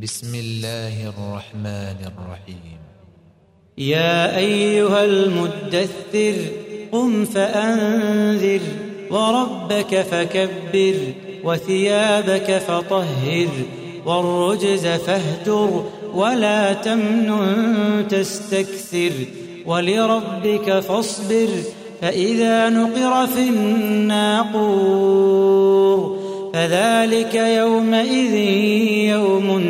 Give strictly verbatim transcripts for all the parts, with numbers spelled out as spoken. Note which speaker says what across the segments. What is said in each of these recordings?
Speaker 1: بسم الله الرحمن الرحيم.
Speaker 2: يا أيها المدثر قم فأنذر وربك فكبر وثيابك فطهر والرجز فاهجر ولا تمنن تستكثر ولربك فاصبر فإذا نقر في الناقور فذلك يومئذ يوم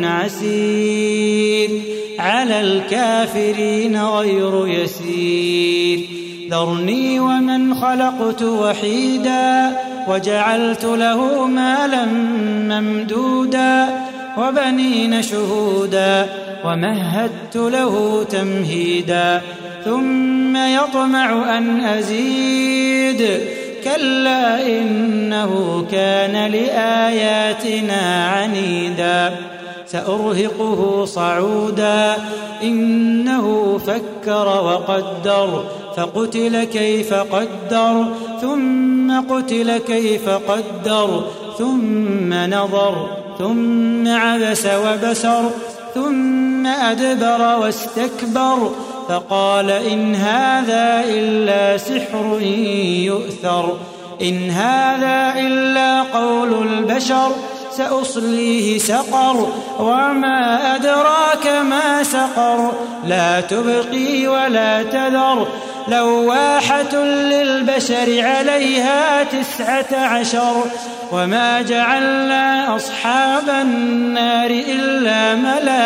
Speaker 2: عسير على الكافرين غير يسير ذرني ومن خلقت وحيدا وجعلت له مالا ممدودا وبنين شهودا ومهدت له تمهيدا ثم يطمع أن أزيد كلا إنه كان لآياتنا عنيدا سأرهقه صعودا إنه فكر وقدر فقتل كيف قدر ثم قتل كيف قدر ثم نظر ثم عبس وبسر ثم أدبر واستكبر فقال إن هذا إلا سحر يؤثر إن هذا إلا قول البشر سأصليه سقر وما أدراك ما سقر لا تبقي ولا تذر لواحة للبشر عليها تسعة عشر وما جعلنا أصحاب النار إلا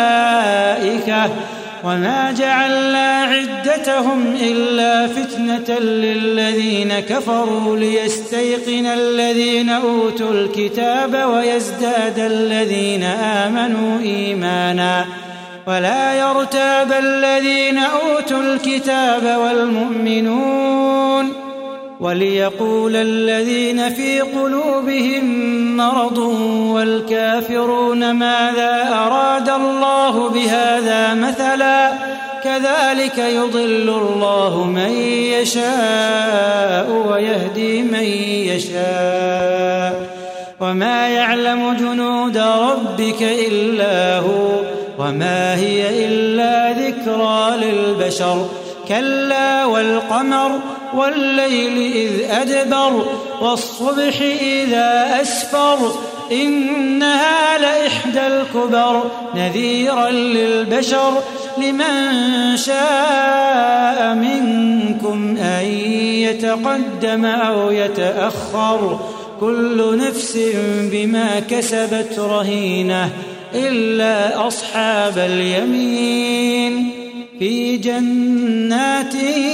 Speaker 2: ملائكة وما جعلنا عدتهم إلا فتنة للذين كفروا ليستيقن الذين أوتوا الكتاب ويزداد الذين آمنوا إيمانا ولا يرتاب الذين أوتوا الكتاب والمؤمنون وليقول الذين في قلوبهم مرض والكافرون ماذا أراد الله بهذا مثلا كذلك يضل الله من يشاء ويهدي من يشاء وما يعلم جنود ربك إلا هو وما هي إلا ذكرى للبشر كلا والقمر والليل إذ أدبر والصبح إذا أسفر إنها لإحدى الكبر نذيرا للبشر لمن شاء منكم أن يتقدم أو يتأخر كل نفس بما كسبت رهينة إلا أصحاب اليمين في جنات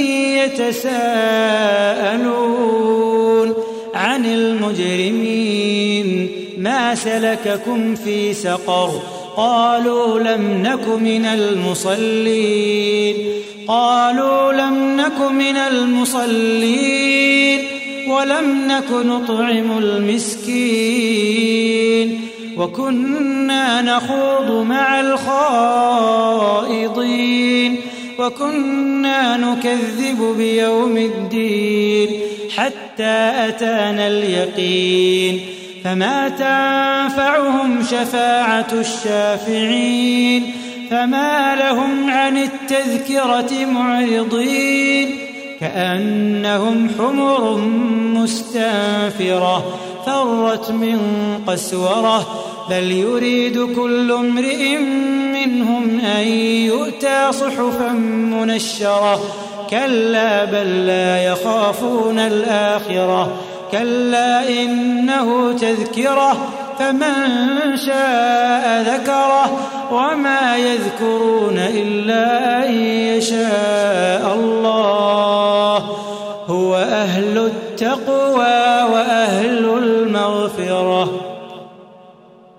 Speaker 2: يتساءلون عن المجرمين ما سلككم في سقر قالوا لم نك من المصلين قالوا لم نك من المصلين ولم نك نطعم المسكين وكنا نخوض مع الخائضين وكنا نكذب بيوم الدين حتى أتانا اليقين فما تنفعهم شفاعة الشافعين فما لهم عن التذكرة معرضين كأنهم حمر مستنفرة فرت من قسورة بل يريد كل امرئ منهم أن يؤتى صحفا منشرة كلا بل لا يخافون الآخرة كلا إنه تذكرة فمن شاء ذكره وما يذكرون إلا أن يشاء الله هو أهل التقوى